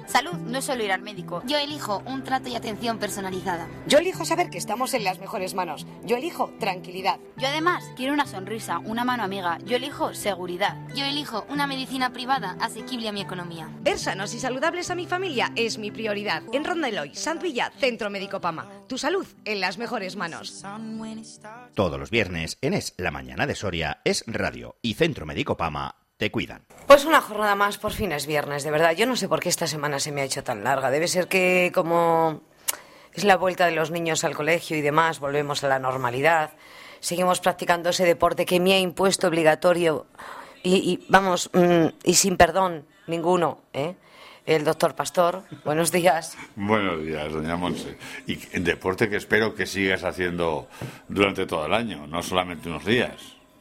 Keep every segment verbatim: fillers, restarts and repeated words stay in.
Salud no es solo ir al médico. Yo elijo un trato y atención personalizada. Yo elijo saber que estamos en las mejores manos. Yo elijo tranquilidad. Yo además quiero una sonrisa, una mano amiga. Yo elijo seguridad. Yo elijo una medicina privada asequible a mi economía. Ver sanos y saludables a mi familia es mi prioridad. En Ronda Eloy, Sant Villa, Centro Médico Pama. Tu salud en las mejores manos. Todos los viernes en Es la Mañana de Soria, Es Radio y Centro Médico Pama te cuidan. Pues una jornada más, por fin es viernes, de verdad. Yo no sé por qué esta semana se me ha hecho tan larga. Debe ser que como es la vuelta de los niños al colegio y demás, volvemos a la normalidad. Seguimos practicando ese deporte que me ha impuesto obligatorio y, y vamos, mmm, y sin perdón ninguno, ¿eh? El doctor Pastor, buenos días. Buenos días, doña Monse. Y en deporte que espero que sigas haciendo durante todo el año, no solamente unos días.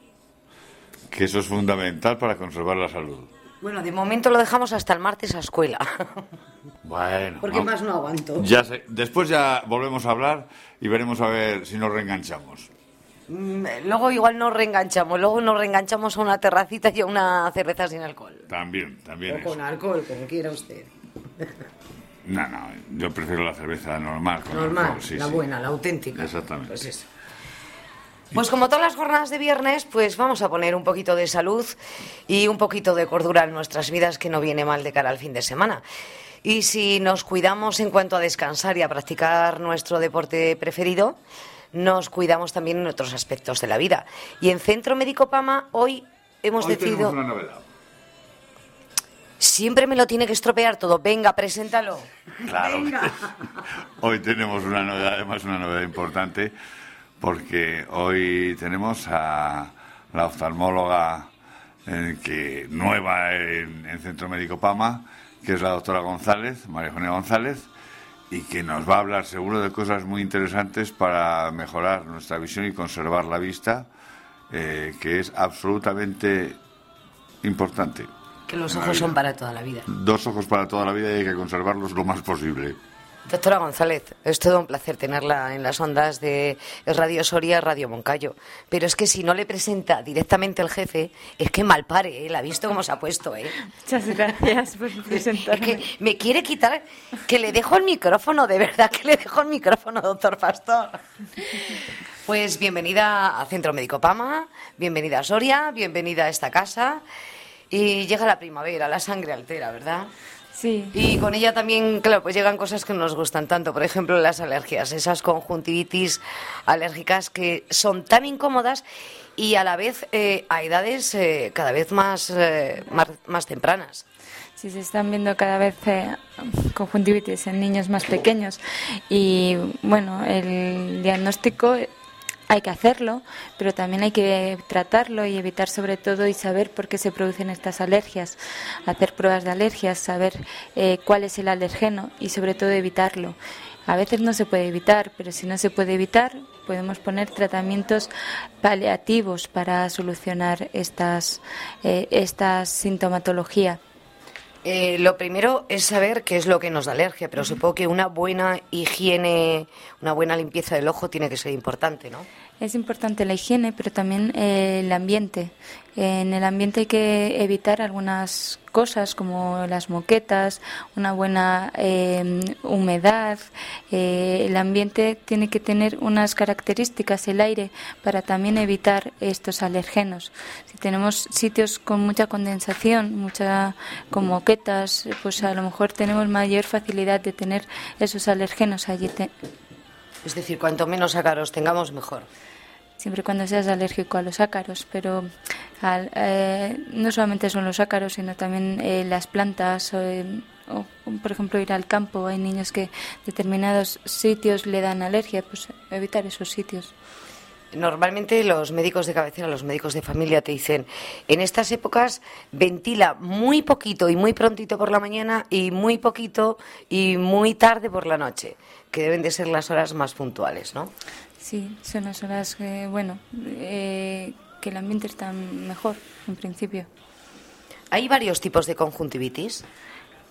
Que eso es fundamental para conservar la salud. Bueno, de momento lo dejamos hasta el martes a escuela. Bueno. Porque no, más no aguanto. Ya sé, después ya volvemos a hablar y veremos a ver si nos reenganchamos. Luego igual nos reenganchamos, luego nos reenganchamos a una terracita y a una cerveza sin alcohol. También, también. O con alcohol, como quiera usted. No, no, yo prefiero la cerveza normal. Con normal, alcohol, sí, la sí. buena, la auténtica. Exactamente. Pues eso. Pues como todas las jornadas de viernes, pues vamos a poner un poquito de salud y un poquito de cordura en nuestras vidas, que no viene mal de cara al fin de semana. Y si nos cuidamos en cuanto a descansar y a practicar nuestro deporte preferido, nos cuidamos también en otros aspectos de la vida. Y en Centro Médico Pama hoy hemos hoy decidido... tenemos una novedad. Siempre me lo tiene que estropear todo. Venga, preséntalo. Claro. Venga. Hoy tenemos una novedad, además una novedad importante, porque hoy tenemos a la oftalmóloga eh, que nueva en, en Centro Médico Pama, que es la doctora González, María Eugenia González, y que nos va a hablar seguro de cosas muy interesantes para mejorar nuestra visión y conservar la vista, eh, que es absolutamente importante. Que los ojos son para toda la vida. Dos ojos para toda la vida y hay que conservarlos lo más posible. Doctora González, es todo un placer tenerla en las ondas de Radio Soria, Radio Moncayo. Pero es que si no le presenta directamente el jefe, es que mal pare, ¿eh? La ha visto cómo se ha puesto, ¿eh? Muchas gracias por presentarme. Es que me quiere quitar, que le dejo el micrófono, de verdad que le dejo el micrófono, doctor Pastor. Pues bienvenida a Centro Médico Pama, bienvenida a Soria, bienvenida a esta casa. Y llega la primavera, la sangre altera, ¿verdad? Sí. Y con ella también, claro, pues llegan cosas que nos gustan tanto. Por ejemplo, las alergias, esas conjuntivitis alérgicas que son tan incómodas y a la vez eh, a edades eh, cada vez más, eh, más, más tempranas. Sí, se están viendo cada vez eh, conjuntivitis en niños más pequeños. Y bueno, el diagnóstico... hay que hacerlo, pero también hay que tratarlo y evitar sobre todo y saber por qué se producen estas alergias, hacer pruebas de alergias, saber eh, cuál es el alergeno y sobre todo evitarlo. A veces no se puede evitar, pero si no se puede evitar, podemos poner tratamientos paliativos para solucionar estas, eh, esta sintomatología. Eh, lo primero es saber qué es lo que nos da alergia, pero supongo que una buena higiene, una buena limpieza del ojo tiene que ser importante, ¿no? Es importante la higiene, pero también eh, el ambiente. En el ambiente hay que evitar algunas cosas como las moquetas, una buena eh, humedad. Eh, el ambiente tiene que tener unas características, el aire, para también evitar estos alergenos. Si tenemos sitios con mucha condensación, mucha con moquetas, pues a lo mejor tenemos mayor facilidad de tener esos alergenos allí. Te- Es decir, cuanto menos ácaros tengamos, mejor. Siempre y cuando seas alérgico a los ácaros, pero al, eh, no solamente son los ácaros, sino también eh, las plantas, eh, o, por ejemplo, ir al campo. Hay niños que determinados sitios le dan alergia, pues evitar esos sitios. Normalmente los médicos de cabecera, los médicos de familia te dicen, en estas épocas ventila muy poquito y muy prontito por la mañana y muy poquito y muy tarde por la noche, que deben de ser las horas más puntuales, ¿no? Sí, son las horas que, bueno, eh, que el ambiente está mejor, en principio. ¿Hay varios tipos de conjuntivitis?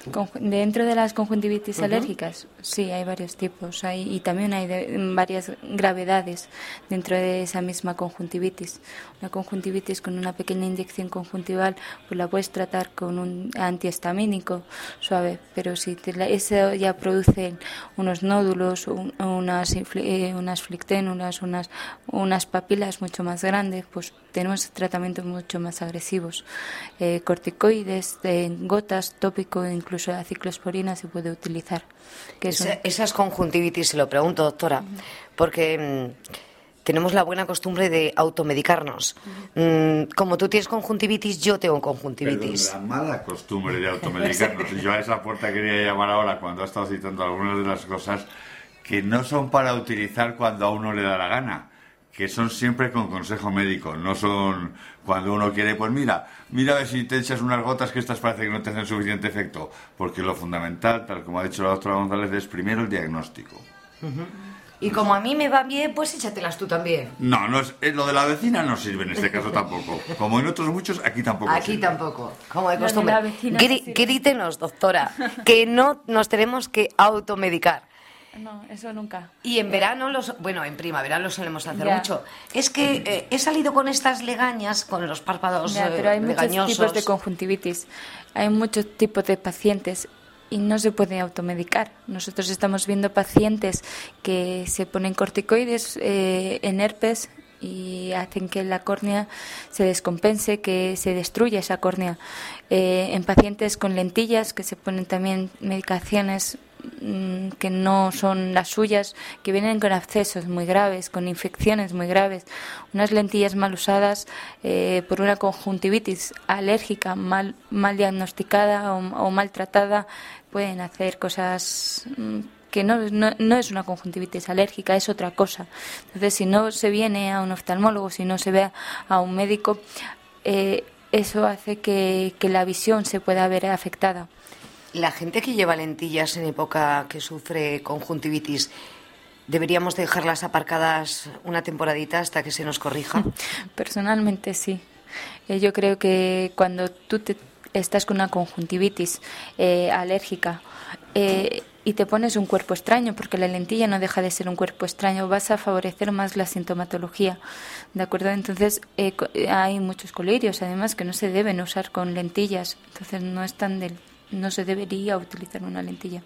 Dentro de las conjuntivitis Uh-huh. alérgicas, sí, hay varios tipos. Hay, y también hay de, varias gravedades dentro de esa misma conjuntivitis. Una conjuntivitis con una pequeña inyección conjuntival, pues la puedes tratar con un antihistamínico suave, pero si te la, eso ya produce unos nódulos, un, unas, eh, unas flicténulas, unas, unas papilas mucho más grandes, pues tenemos tratamientos mucho más agresivos. Eh, corticoides, eh, gotas, tópico, incluso la ciclosporina se puede utilizar. Que es Esa, un... Esas conjuntivitis, se lo pregunto, doctora, uh-huh. porque mmm, tenemos la buena costumbre de automedicarnos. Uh-huh. Mm, como tú tienes conjuntivitis, yo tengo conjuntivitis. Pero la mala costumbre de automedicarnos. Y yo a esa puerta quería llamar ahora cuando ha estado citando algunas de las cosas que no son para utilizar cuando a uno le da la gana, que son siempre con consejo médico, no son cuando uno quiere, pues mira, mira a ver si te echas unas gotas que estas parece que no te hacen suficiente efecto, porque lo fundamental, tal como ha dicho la doctora González, es primero el diagnóstico. Uh-huh. Y como a mí me va bien, pues échatelas tú también. No, no es, lo de la vecina no sirve en este caso tampoco. Como en otros muchos, aquí tampoco Aquí sirve. tampoco, como de costumbre. La de la vecina Grí- no grítenos, doctora, que no nos tenemos que automedicar. No, eso nunca. Y en verano, los, bueno, en primavera lo solemos hacer Ya. mucho. Es que eh, he salido con estas legañas, con los párpados Ya, pero hay eh, muchos legañosos. tipos de conjuntivitis. Hay muchos tipos de pacientes y no se puede automedicar. Nosotros estamos viendo pacientes que se ponen corticoides eh, en herpes y hacen que la córnea se descompense, que se destruya esa córnea. Eh, en pacientes con lentillas que se ponen también medicaciones mm, que no son las suyas, que vienen con abscesos muy graves, con infecciones muy graves. Unas lentillas mal usadas eh, por una conjuntivitis alérgica mal, mal diagnosticada o, o mal tratada pueden hacer cosas mm, que no, no, no es una conjuntivitis alérgica, es otra cosa. Entonces, si no se viene a un oftalmólogo, si no se ve a un médico, eh, eso hace que, que la visión se pueda ver afectada. La gente que lleva lentillas en época que sufre conjuntivitis, ¿deberíamos dejarlas aparcadas una temporadita hasta que se nos corrija? Personalmente sí. Eh, yo creo que cuando tú te, estás con una conjuntivitis eh, alérgica eh, y te pones un cuerpo extraño, porque la lentilla no deja de ser un cuerpo extraño, vas a favorecer más la sintomatología, ¿de acuerdo? Entonces eh, hay muchos colirios, además, que no se deben usar con lentillas, entonces no están del, no se debería utilizar una lentilla.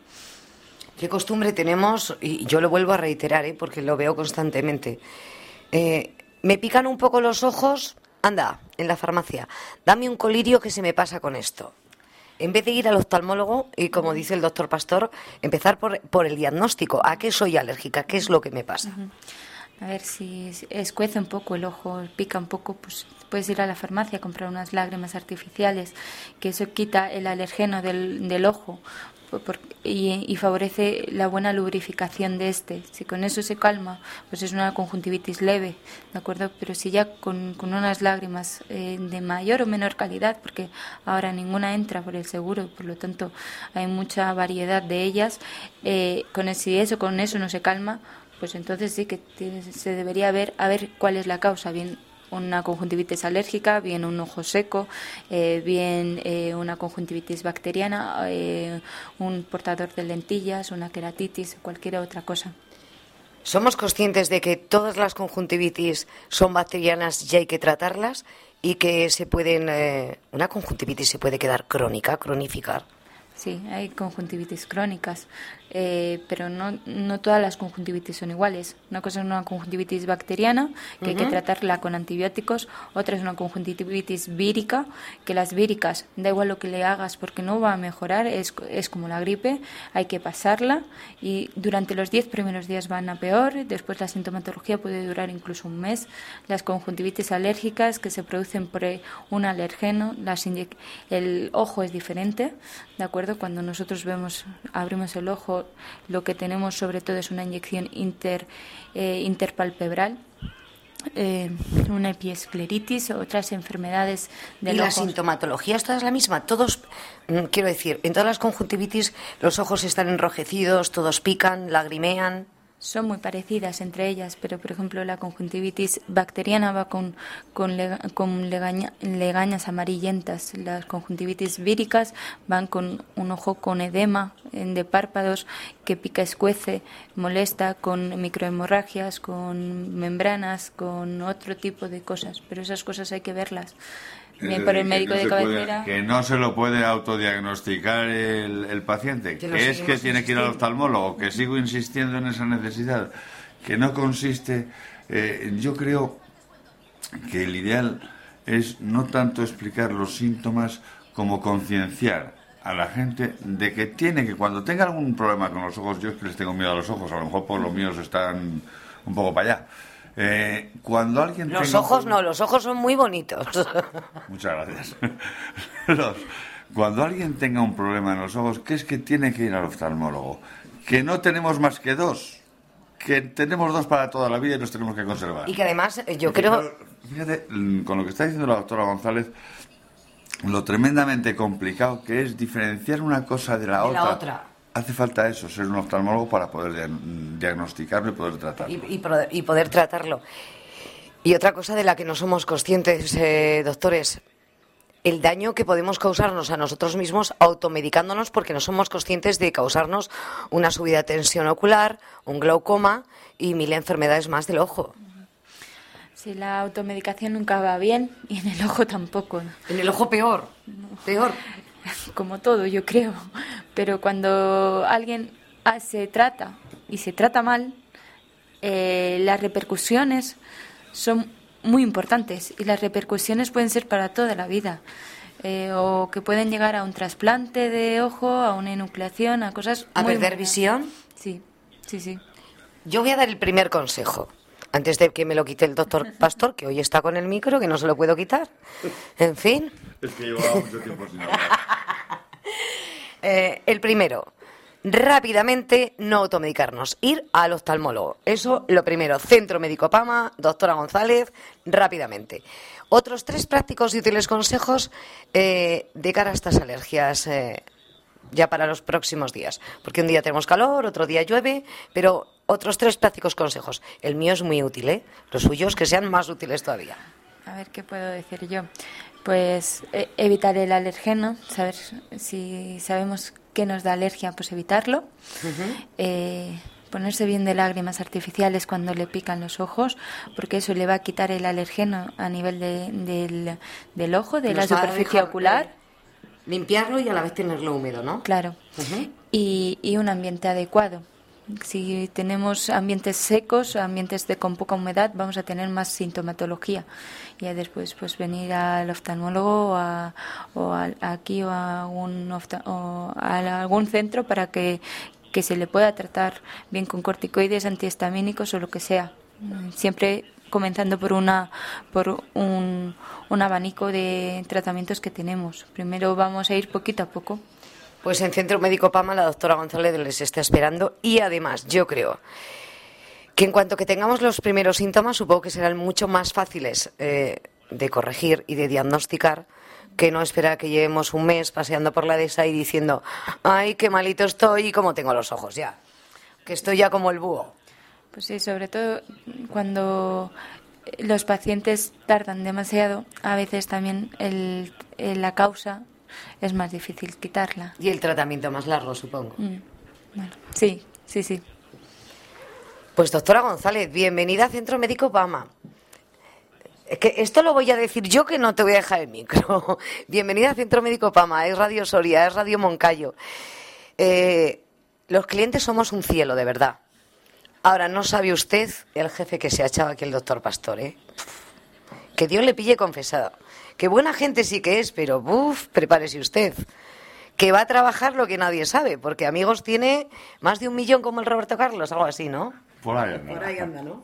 ¿Qué costumbre tenemos? Y yo lo vuelvo a reiterar, ¿eh? Porque lo veo constantemente. Eh, me pican un poco los ojos, anda, en la farmacia, dame un colirio que se me pasa con esto. En vez de ir al oftalmólogo y, como dice el doctor Pastor, empezar por, por el diagnóstico. ¿A qué soy alérgica? ¿Qué es lo que me pasa? Uh-huh. A ver, si escuece un poco el ojo, pica un poco, pues puedes ir a la farmacia a comprar unas lágrimas artificiales, que eso quita el alergeno del, del ojo por, y, y favorece la buena lubrificación de este. Si con eso se calma, pues es una conjuntivitis leve, ¿de acuerdo? Pero si ya con, con unas lágrimas eh, de mayor o menor calidad, porque ahora ninguna entra por el seguro, por lo tanto hay mucha variedad de ellas, eh, con si eso con eso no se calma, pues entonces sí que tiene, se debería ver a ver cuál es la causa, bien una conjuntivitis alérgica, bien un ojo seco, eh, bien eh, una conjuntivitis bacteriana, eh, un portador de lentillas, una queratitis, cualquier otra cosa. ¿Somos conscientes de que todas las conjuntivitis son bacterianas y hay que tratarlas? Y que se pueden, eh, una conjuntivitis se puede quedar crónica, cronificar. Sí, hay conjuntivitis crónicas, eh, pero no, no todas las conjuntivitis son iguales. Una cosa es una conjuntivitis bacteriana, que uh-huh. hay que tratarla con antibióticos. Otra es una conjuntivitis vírica, que las víricas, da igual lo que le hagas porque no va a mejorar, es, es como la gripe, hay que pasarla y durante los diez primeros días van a peor, después la sintomatología puede durar incluso un mes. Las conjuntivitis alérgicas que se producen por un alergeno, las inyec- el ojo es diferente, ¿de acuerdo? Cuando nosotros vemos, abrimos el ojo, lo que tenemos sobre todo es una inyección inter, eh, interpalpebral, eh, una epiescleritis, otras enfermedades del ¿Y ojo. la sintomatología es toda la misma? Todos, mm, quiero decir, en todas las conjuntivitis los ojos están enrojecidos, todos pican, lagrimean. son muy parecidas entre ellas, pero por ejemplo la conjuntivitis bacteriana va con, con, lega, con legaña, legañas amarillentas, las conjuntivitis víricas van con un ojo con edema de párpados que pica, escuece, molesta, con microhemorragias, con membranas, con otro tipo de cosas, pero esas cosas hay que verlas. Bien, por el médico de cabecera. Que no se lo puede autodiagnosticar el, el paciente, que, que es que tiene que ir al oftalmólogo, que sigo insistiendo en esa necesidad, que no consiste. Eh, yo creo que el ideal es no tanto explicar los síntomas como concienciar a la gente de que tiene que, cuando tenga algún problema con los ojos, yo es que les tengo miedo a los ojos, a lo mejor por los míos están un poco para allá. Eh, cuando alguien los tenga ojos un... no, los ojos son muy bonitos. Muchas gracias. Los... Cuando alguien tenga un problema en los ojos, ¿qué es que tiene que ir al oftalmólogo? Que no tenemos más que dos, que tenemos dos para toda la vida y los tenemos que conservar. Y que además yo Porque, creo... Fíjate, con lo que está diciendo la doctora González, lo tremendamente complicado que es diferenciar una cosa de la, de otra. la otra. Hace falta eso, ser un oftalmólogo para poder diagnosticarlo y poder tratarlo. Y, y, poder, y poder tratarlo. Y otra cosa de la que no somos conscientes, eh, doctores, el daño que podemos causarnos a nosotros mismos automedicándonos porque no somos conscientes de causarnos una subida de tensión ocular, un glaucoma y mil enfermedades más del ojo. Sí, la automedicación nunca va bien y en el ojo tampoco. En el ojo peor, peor. Como todo, yo creo. Pero cuando alguien ah, se trata y se trata mal, eh, las repercusiones son muy importantes y las repercusiones pueden ser para toda la vida. Eh, o que pueden llegar a un trasplante de ojo, a una enucleación, a cosas ¿A muy perder buenas. visión? Sí, sí, sí. Yo voy a dar el primer consejo. Antes de que me lo quite el doctor Pastor, que hoy está con el micro, que no se lo puedo quitar. En fin. Es que llevaba mucho tiempo sin hablar. eh, el primero, rápidamente no automedicarnos, ir al oftalmólogo. Eso lo primero. Centro Médico Pama, doctora González, rápidamente. Otros tres prácticos y útiles consejos eh, de cara a estas alergias eh, ya para los próximos días. Porque un día tenemos calor, otro día llueve, pero otros tres prácticos consejos. El mío es muy útil, ¿eh? Los suyos que sean más útiles todavía. A ver, ¿qué puedo decir yo? Pues eh, evitar el alergeno, saber si sabemos qué nos da alergia, pues evitarlo. Uh-huh. Eh, ponerse bien de lágrimas artificiales cuando le pican los ojos, porque eso le va a quitar el alergeno a nivel de, del, del ojo, de la superficie ocular. Eh, limpiarlo y a la vez tenerlo húmedo, ¿no? Claro. Uh-huh. y, y un ambiente adecuado. Si tenemos ambientes secos, ambientes de con poca humedad, vamos a tener más sintomatología. Y ya después, pues venir al oftalmólogo o, a, o a, aquí o a, un ofta, o a algún centro para que, que se le pueda tratar bien con corticoides, antihistamínicos o lo que sea. Siempre comenzando por una por un, un abanico de tratamientos que tenemos. Primero vamos a ir poquito a poco. Pues en Centro Médico Pama la doctora González les está esperando y además yo creo que en cuanto que tengamos los primeros síntomas supongo que serán mucho más fáciles eh, de corregir y de diagnosticar que no esperar que llevemos un mes paseando por la dehesa y diciendo ay, qué malito estoy y cómo tengo los ojos ya, que estoy ya como el búho. Pues sí, sobre todo cuando los pacientes tardan demasiado, a veces también el, el, la causa es más difícil quitarla. Y el tratamiento más largo, supongo. Mm, bueno, sí, sí, sí. Pues doctora González, bienvenida a Centro Médico Pama. Es que esto lo voy a decir yo, que no te voy a dejar el micro. Bienvenida a Centro Médico Pama, es Radio Soria, es Radio Moncayo. Eh, los clientes somos un cielo, de verdad. Ahora, no sabe usted el jefe que se ha echado aquí el doctor Pastor, ¿eh? Que Dios le pille confesado. Qué buena gente sí que es, pero ¡buf! Prepárese usted. Que va a trabajar lo que nadie sabe, porque amigos tiene más de un millón como el Roberto Carlos, algo así, ¿no? Por ahí anda. Por ahí anda, ¿no?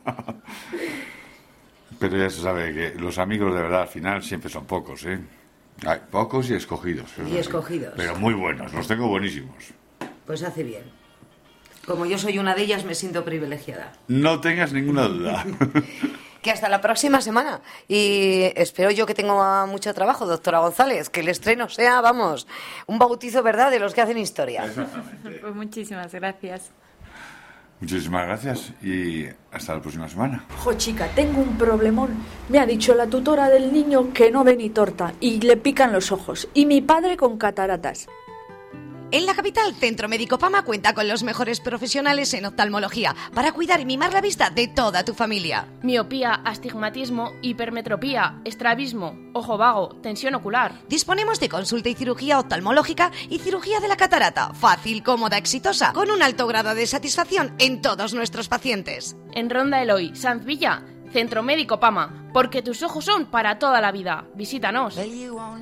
Pero ya se sabe que los amigos de verdad al final siempre son pocos, ¿eh? Hay pocos y escogidos. Y escogidos. Pero muy buenos, los tengo buenísimos. Pues hace bien. Como yo soy una de ellas, me siento privilegiada. No tengas ninguna duda. Que hasta la próxima semana. Y espero yo que tenga mucho trabajo, doctora González, que el estreno sea, vamos, un bautizo, ¿verdad?, de los que hacen historia. Pues muchísimas gracias. Muchísimas gracias y hasta la próxima semana. Jo, chica, tengo un problemón. Me ha dicho la tutora del niño que no ve ni torta y le pican los ojos. Y mi padre con cataratas. En la capital, Centro Médico Pama cuenta con los mejores profesionales en oftalmología para cuidar y mimar la vista de toda tu familia. Miopía, astigmatismo, hipermetropía, estrabismo, ojo vago, tensión ocular. Disponemos de consulta y cirugía oftalmológica y cirugía de la catarata, fácil, cómoda, exitosa, con un alto grado de satisfacción en todos nuestros pacientes. En Ronda Eloy, Sanz Villa, Centro Médico Pama, porque tus ojos son para toda la vida. Visítanos.